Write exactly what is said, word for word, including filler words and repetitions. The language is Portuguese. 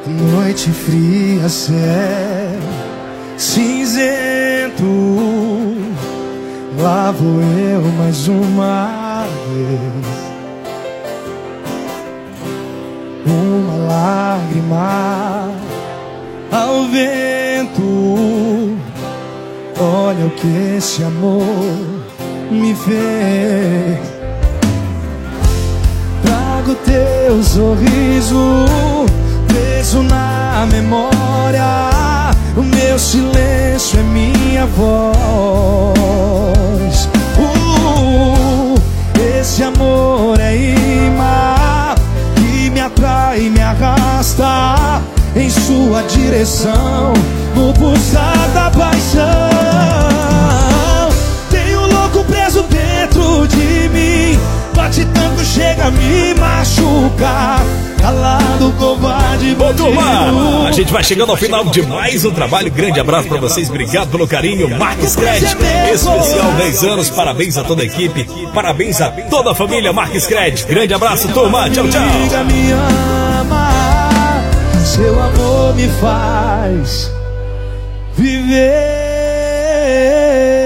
Noite fria, céu cinzento, lá vou eu mais uma vez. Uma lágrima ao vento, olha o que esse amor me fez. Trago teu sorriso preso na memória, o meu silêncio é minha voz. uh, Esse amor é imã que me atrai e me arrasta em sua direção, no pulsar da paixão. Tenho um louco preso dentro de mim, bate tanto, chega a me machucar. Calado, covarde, bom, turma, a gente vai chegando ao final de mais um trabalho. Grande abraço pra vocês, obrigado pelo carinho. Marques Cred, especial dez anos, parabéns a toda a equipe, parabéns a toda a família Marques Cred. Grande abraço, turma, tchau, tchau. Me ama, seu amor me faz viver.